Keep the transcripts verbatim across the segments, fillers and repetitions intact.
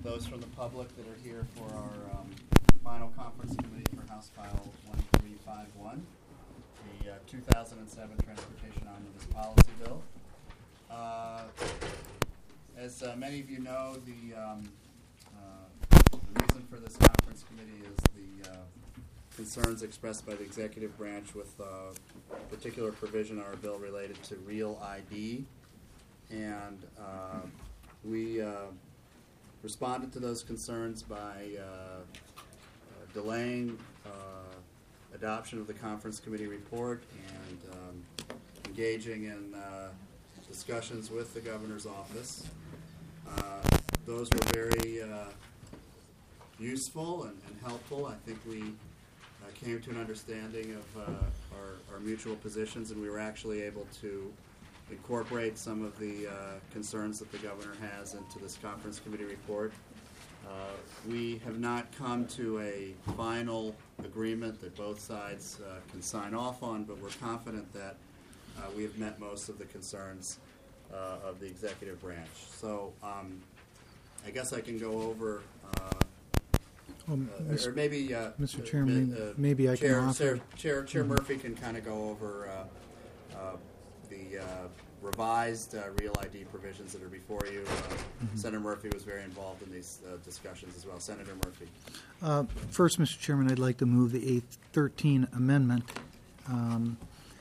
those from the public that are here for our um, final conference committee for House File one three five one, the uh, two thousand seven Transportation Omnibus Policy Bill. Uh, as uh, many of you know, the, um, uh, the reason for this conference committee is the uh, concerns expressed by the executive branch with uh, a particular provision in our bill related to real I D. And uh, we uh, responded to those concerns by uh, uh, delaying uh, adoption of the conference committee report and um, engaging in uh, discussions with the governor's office. Uh, those were very uh, useful and, and helpful. I think we uh, came to an understanding of uh, our, our mutual positions, and we were actually able to incorporate some of the uh, concerns that the governor has into this conference committee report. Uh, we have not come to a final agreement that both sides uh, can sign off on, but we're confident that uh, we have met most of the concerns uh, of the executive branch. So um, I guess I can go over, uh, Um, uh, or maybe uh, Mister Chairman, uh, maybe I Chair, can offer. Chair, Chair, Chair Mm-hmm. Murphy can kind of go over uh, uh, the uh, revised uh, real I D provisions that are before you. Uh, mm-hmm. Senator Murphy was very involved in these uh, discussions as well. Senator Murphy. Uh, first, Mister Chairman, I'd like to move the eight thirteen amendment. Um,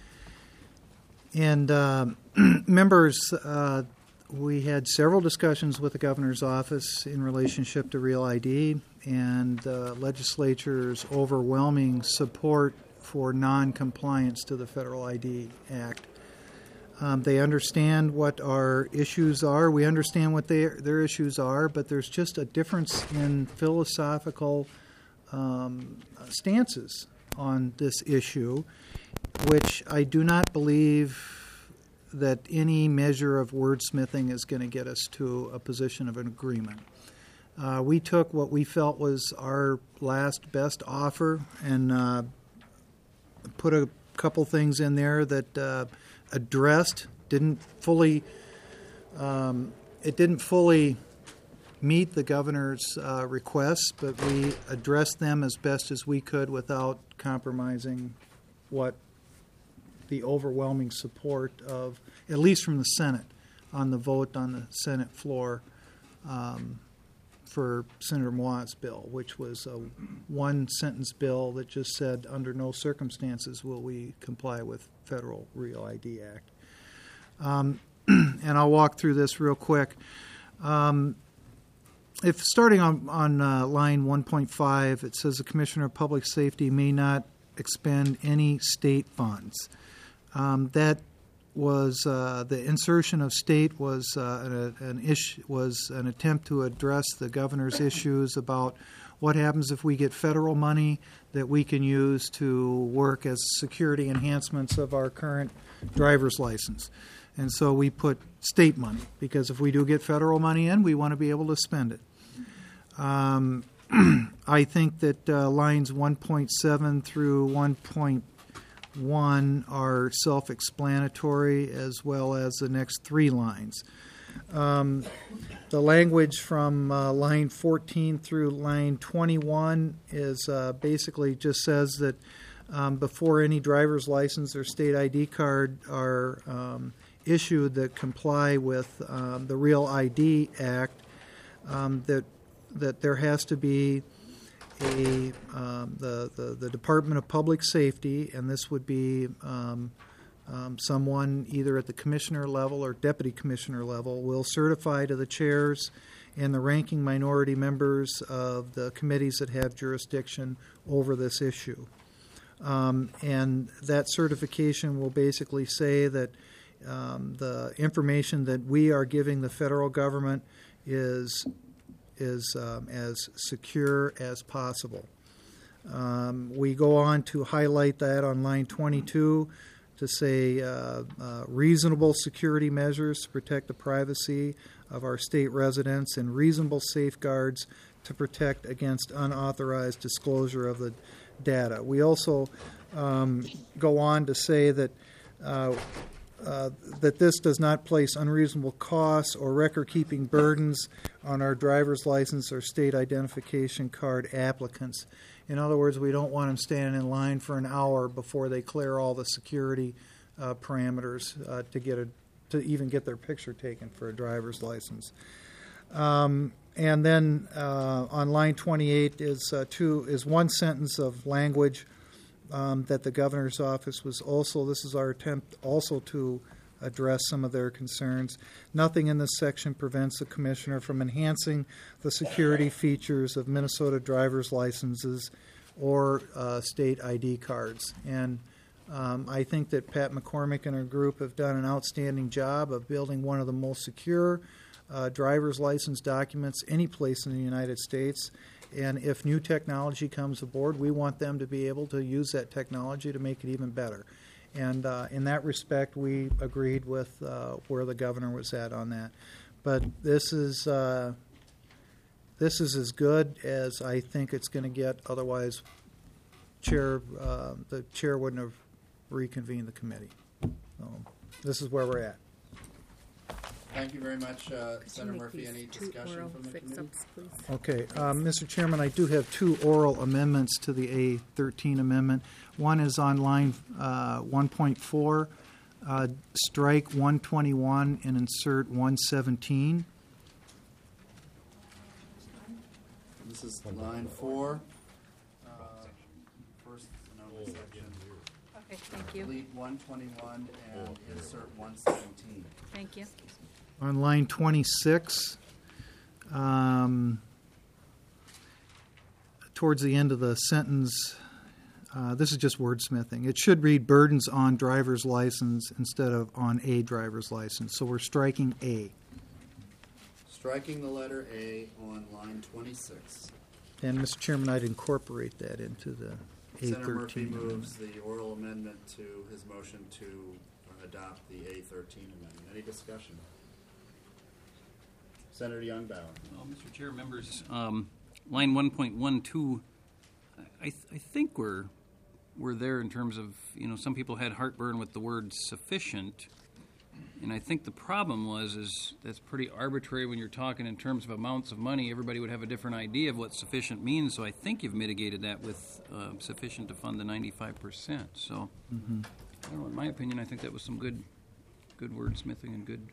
and uh, members, uh, we had several discussions with the governor's office in relationship to real I D and the legislature's overwhelming support for non-compliance to the Federal I D Act. Um, they understand what our issues are. We understand what they, their issues are, but there's just a difference in philosophical um, stances on this issue, which I do not believe that any measure of wordsmithing is going to get us to a position of an agreement. Uh, we took what we felt was our last best offer and uh, put a couple things in there that uh, addressed, didn't fully, um, it didn't fully meet the governor's uh, requests, but we addressed them as best as we could without compromising what the overwhelming support of, at least from the Senate, on the vote on the Senate floor um, for Senator Mwa's bill, which was a one-sentence bill that just said, under no circumstances will we comply with Federal Real I D Act. Um, and I'll walk through this real quick. Um, if starting on, on uh, line one point five, it says the Commissioner of Public Safety may not expend any state funds. Um, that was uh, the insertion of state was uh, an, an issue was an attempt to address the governor's issues about what happens if we get federal money that we can use to work as security enhancements of our current driver's license. And so we put state money, because if we do get federal money in, we want to be able to spend it. Um, I think that uh, lines one point seven through one point one are self-explanatory, as well as the next three lines. Um, the language from uh, line fourteen through line twenty-one is uh, basically just says that um, before any driver's license or state I D card are um, issued that comply with um, the Real I D Act, um, that that there has to be a um, the, the the Department of Public Safety, and this would be um, um, someone either at the commissioner level or deputy commissioner level, will certify to the chairs and the ranking minority members of the committees that have jurisdiction over this issue. Um, and that certification will basically say that um, the information that we are giving the federal government is is um, as secure as possible. Um, we go on to highlight that on line twenty-two to say uh, uh, reasonable security measures to protect the privacy of our state residents and reasonable safeguards to protect against unauthorized disclosure of the data. We also um, go on to say that uh, uh, that this does not place unreasonable costs or record-keeping burdens on our driver's license or state identification card applicants. In other words, we don't want them standing in line for an hour before they clear all the security uh, parameters uh, to get a to even get their picture taken for a driver's license. Um, and then uh, on line twenty-eight is uh, two is one sentence of language um, that the governor's office was also. This is our attempt also to address some of their concerns. Nothing in this section prevents the commissioner from enhancing the security features of Minnesota driver's licenses or uh, state I D cards. And um, I think that Pat McCormick and her group have done an outstanding job of building one of the most secure uh, driver's license documents any place in the United States. And if new technology comes aboard, we want them to be able to use that technology to make it even better. And uh, in that respect, we agreed with uh, where the governor was at on that. But this is uh, this is as good as I think it's going to get. Otherwise, chair uh, the chair wouldn't have reconvened the committee. So this is where we're at. Thank you very much, uh, Could Senator you make Murphy. these Any two discussion oral from the committee? fix-ups, please? Okay, um, Mister Chairman, I do have two oral amendments to the A thirteen amendment. One is on line uh, one point four, uh, strike one twenty-one and insert one seventeen. This is line four. Uh, first number section. Okay, thank you. Delete one twenty-one and insert one seventeen. Thank you. On line twenty-six, um, towards the end of the sentence, uh, this is just wordsmithing. It should read burdens on driver's license instead of on a driver's license. So we're striking A. Striking the letter A on line twenty-six. And Mister Chairman, I'd incorporate that into the A Senator Murphy thirteen moves amendment. the oral amendment to his motion to uh, adopt the A thirteen amendment. Any discussion? Senator Youngbauer. Well, Mister Chair, members, um, line one point one two, I, th- I think we're we're there in terms of, you know, some people had heartburn with the word sufficient, and I think the problem was is that's pretty arbitrary when you're talking in terms of amounts of money. Everybody would have a different idea of what sufficient means, so I think you've mitigated that with uh, sufficient to fund the ninety-five percent. So, Mm-hmm. I don't know, in my opinion, I think that was some good, good wordsmithing and good.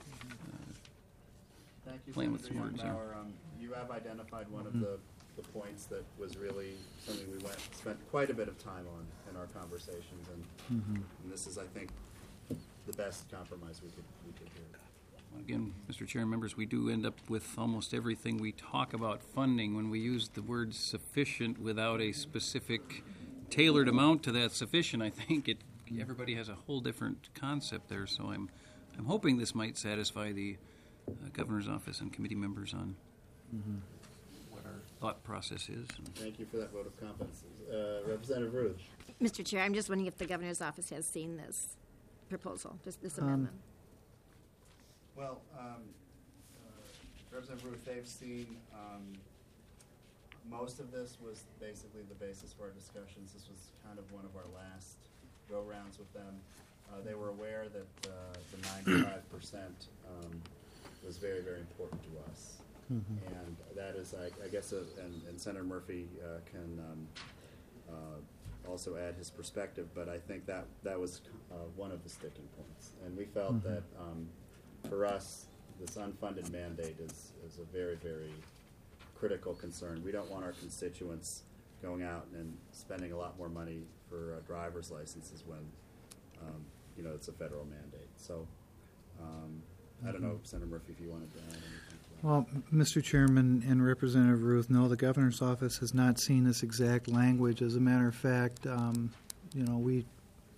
Thank you, Playing with Senator some words there. Youngbauer. Um, you have identified one Mm-hmm. of the, the points that was really something we went spent quite a bit of time on in our conversations, and, Mm-hmm. and this is, I think, the best compromise we could we could hear. Again, Mister Chair and members, we do end up with almost everything we talk about funding when we use the word sufficient without a specific tailored amount to that sufficient. I think it everybody has a whole different concept there. So I'm I'm hoping this might satisfy the uh, governor's office and committee members on Mm-hmm. what our thought process is. Thank you for that vote of confidence, uh, Representative Ruth. Mister Chair, I'm just wondering if the governor's office has seen this proposal, this, this Um, amendment. Well, um, uh, Representative Ruth, they've seen um, most of this was basically the basis for our discussions. This was kind of one of our last go-rounds with them. Uh, they were aware that uh, the ninety-five percent um, was very, very important to us. Mm-hmm. And that is, I, I guess, uh, and, and Senator Murphy uh, can um, uh, also add his perspective, but I think that that was uh, one of the sticking points. And we felt Mhm. that um, for us, this unfunded mandate is, is a very, very critical concern. We don't want our constituents going out and spending a lot more money for uh, driver's licenses when, um, you know, it's a federal mandate. So um, I don't know, Senator Murphy, if you wanted to add anything to that. Well, Mister Chairman and Representative Ruth, no, the governor's office has not seen this exact language. As a matter of fact, um, you know, we,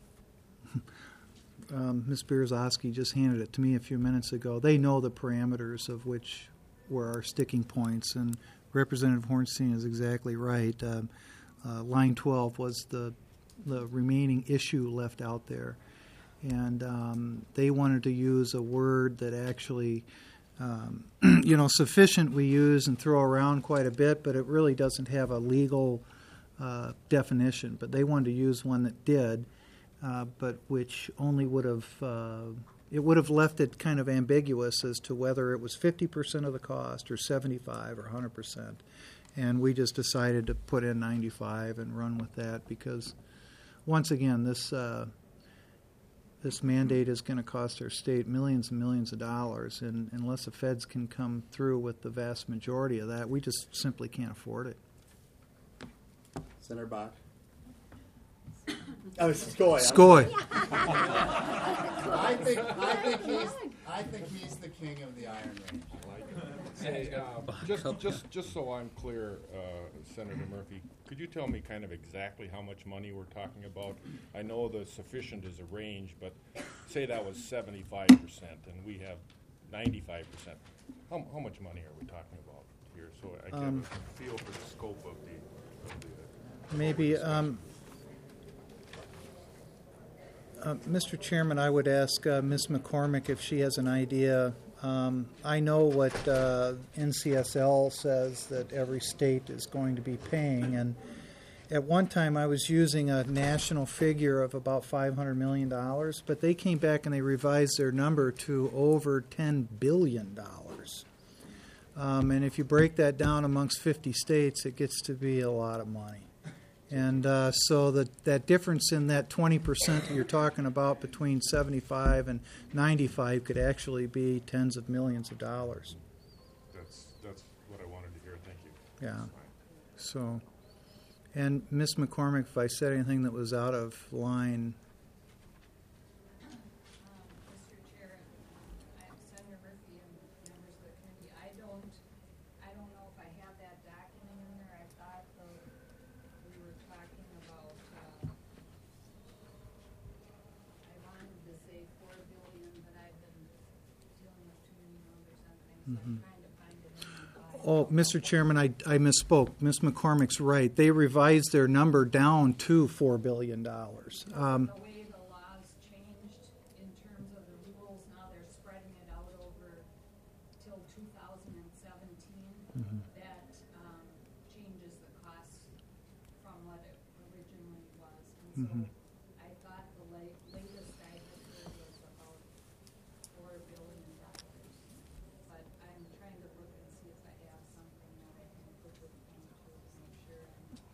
um, Miz Bierzowski just handed it to me a few minutes ago. They know the parameters of which were our sticking points, and Representative Hornstein is exactly right. Um, uh, line twelve was the the remaining issue left out there, and um, they wanted to use a word that actually. Um, you know, sufficient we use and throw around quite a bit, but it really doesn't have a legal uh, definition. But they wanted to use one that did, uh, but which only would have, uh, it would have left it kind of ambiguous as to whether it was fifty percent of the cost or seventy-five or one hundred percent. And we just decided to put in ninety-five and run with that because, once again, this uh, this mandate is going to cost our state millions and millions of dollars, and unless the feds can come through with the vast majority of that, we just simply can't afford it. Senator Bach. Oh, Skoy. Skoy. I think I think he's I think he's the king of the Iron Range. Hey, uh, just, just, just so I'm clear, uh, Senator Murphy, could you tell me kind of exactly how much money we're talking about? I know the sufficient is a range, but say that was seventy-five percent and we have ninety-five percent. How, how much money are we talking about here? So I get Um, a feel for the scope of the, of the Maybe, um, uh, Mister Chairman, I would ask uh, Miz McCormick if she has an idea. Um, I know what uh, N C S L says that every state is going to be paying, and at one time I was using a national figure of about five hundred million dollars, but they came back and they revised their number to over ten billion dollars. Um, and if you break that down amongst fifty states, it gets to be a lot of money. And uh, so that, that difference in that twenty percent that you're talking about between seventy-five and ninety-five could actually be tens of millions of dollars. that's, that's what I wanted to hear. Thank you. Yeah. So, and Miz McCormick, if I said anything that was out of line, Mister Chair, I'm Senator Murphy and members of the committee. I don't, I don't know if I have that document in there. I thought the, we were talking about, uh, I wanted to say four billion, but I've been dealing with too many numbers on things, so I'm trying to find it in my file. oh, Mister Chairman, I, I misspoke. Miz McCormick's right. They revised their number down to four billion dollars. Um, The way the laws changed in terms of the rules, now they're spreading it out over till two thousand seventeen. That um, changes the cost from what it originally was. And so I thought the la- latest I had heard was about four billion dollars. But I'm trying to look and see if I have something that I can put with me to make sure I'm not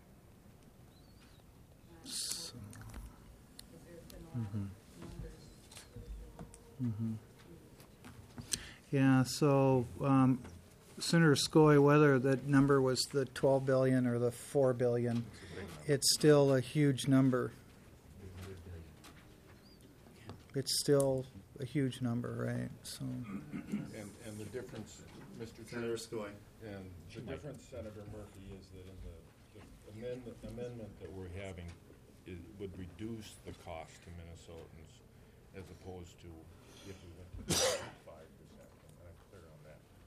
so, because there's been a lot of numbers. yeah, so um, Senator Skoy, whether that number was the twelve billion dollars or the four billion dollars, it's still a huge number. It's still a huge number, right? So, And, and the difference, Mister Senator Chair, Skoy. and the difference, Senator Murphy, is that in the, the amendment, amendment that we're having is, would reduce the cost to Minnesotans as opposed to if we went to five percent. And I'm clear on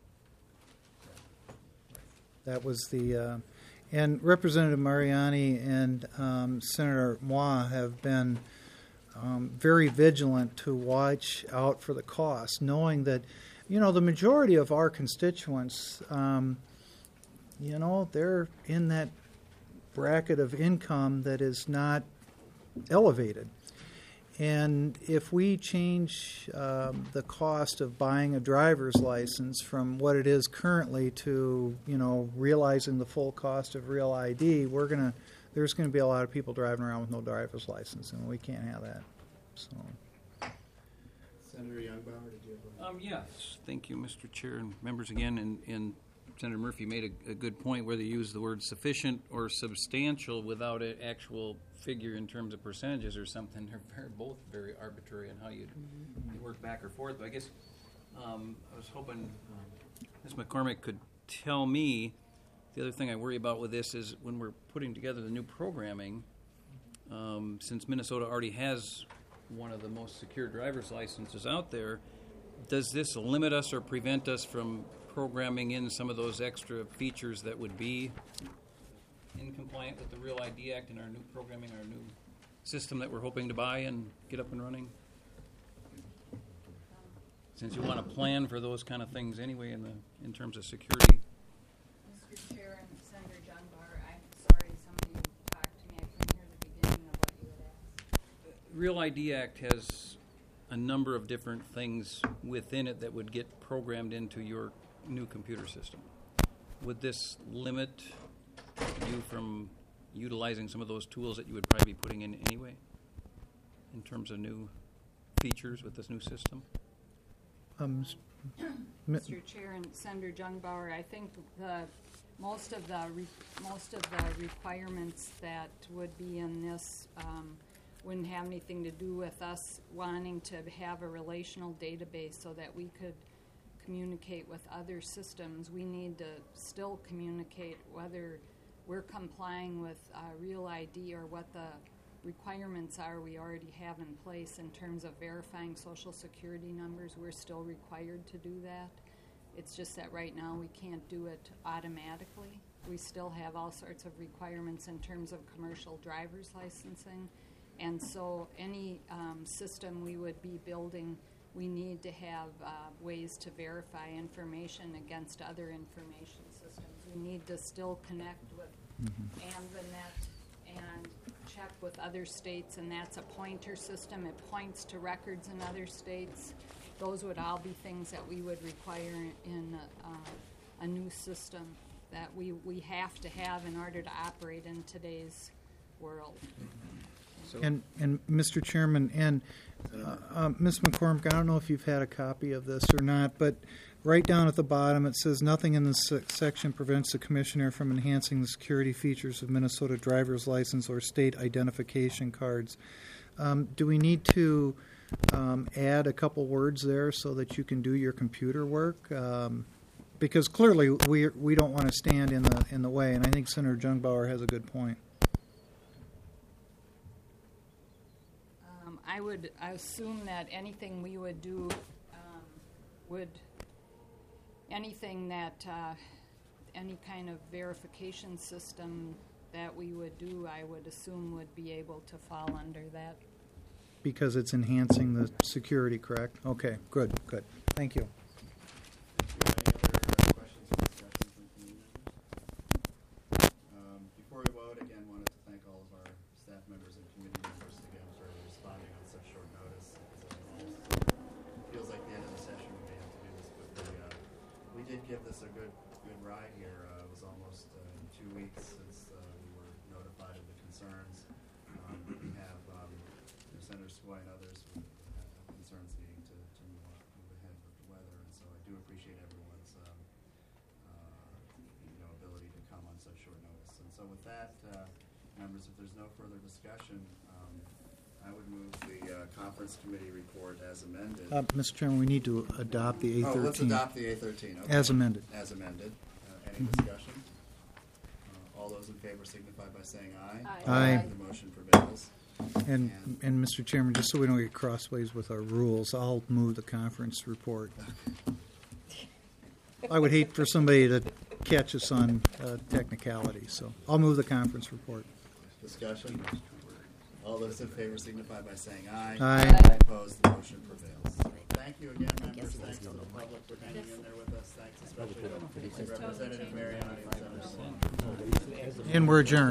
that. that was the, uh, and Representative Mariani and um, Senator Moi have been um, very vigilant to watch out for the cost, knowing that, you know, the majority of our constituents, um, you know, they're in that bracket of income that is not elevated. And if we change um, the cost of buying a driver's license from what it is currently to, you know, realizing the full cost of real I D, we're gonna there's going to be a lot of people driving around with no driver's license, and we can't have that. So, Senator Youngbauer, did you have a... Um, yes, thank you, Mister Chair and members again. And, and Senator Murphy made a, a good point, whether you use the word sufficient or substantial without an actual figure in terms of percentages or something. They're very, both very arbitrary in how you, you work back or forth. But I guess um, I was hoping um, Miz McCormick could tell me, the other thing I worry about with this is when we're putting together the new programming, um, since Minnesota already has one of the most secure driver's licenses out there, does this limit us or prevent us from programming in some of those extra features that would be in compliant with the Real I D Act and our new programming, our new system that we're hoping to buy and get up and running? Since you want to plan for those kind of things anyway in the in terms of security. Mister Chair and Senator John Barr, I'm sorry somebody talked to me. I couldn't hear the beginning of what you had asked. Real I D Act has a number of different things within it that would get programmed into your new computer system. Would this limit you from utilizing some of those tools that you would probably be putting in anyway, in terms of new features with this new system? Um, m- Mister Chair and Senator Jungbauer, I think the, most of the, re- most of the requirements that would be in this um, wouldn't have anything to do with us wanting to have a relational database so that we could communicate with other systems. We need to still communicate whether we're complying with uh, Real I D or what the requirements are we already have in place in terms of verifying social security numbers. We're still required to do that. It's just that right now we can't do it automatically. We still have all sorts of requirements in terms of commercial driver's licensing. And so any um, system we would be building, we need to have uh, ways to verify information against other information systems. We need to still connect with ANVINet and check with other states, and that's a pointer system. It points to records in other states. Those would all be things that we would require in a, uh, a new system that we, we have to have in order to operate in today's world. So And, and Mister Chairman, and uh, uh, Miz McCormick, I don't know if you've had a copy of this or not, but right down at the bottom it says nothing in this se- section prevents the Commissioner from enhancing the security features of Minnesota driver's license or state identification cards. Um, do we need to um, add a couple words there so that you can do your computer work? Um, because clearly we we don't want to stand in the in the way, and I think Senator Jungbauer has a good point. Um, I would assume that anything we would do um, would, anything that, uh, any kind of verification system that we would do, I would assume would be able to fall under that. Because it's enhancing the security, correct? Okay, good, good. Thank you. Thank you. Any other uh, questions or discussions from committee members? Um, Before we vote, again, wanted to thank all of our staff members and committee members again for responding on such short notice. It's, uh, almost feels like the end of the session. We may have to do this quickly. Uh, we did give this a good good ride here. Uh, it was almost uh, two weeks since uh, we were notified of the concerns. Um, we have um, Senator Skoye and others who have concerns needing to, to move, on, move ahead with the weather, and so I do appreciate everyone's um, uh, you know ability to come on such short notice. And so with that, uh, members, if there's no further discussion, um, I would move the uh, conference committee report as amended. Uh, Mister Chairman, we need to adopt the A oh, let's thirteen adopt the A thirteen. Okay. as amended. As amended. Uh, any discussion? Uh, all those in favor signify by saying aye. Aye. Aye. The motion prevails. And, and Mister Chairman, just so we don't get crossways with our rules, I'll move the conference report. I would hate for somebody to catch us on uh, technicality, so I'll move the conference report. Discussion? All those in favor signify by saying aye. Aye. Opposed, the motion prevails. Thank you again, members. Thanks to the public for hanging in there with us. Thanks especially to Representative Mariani and Senator Sloan. And we're adjourned.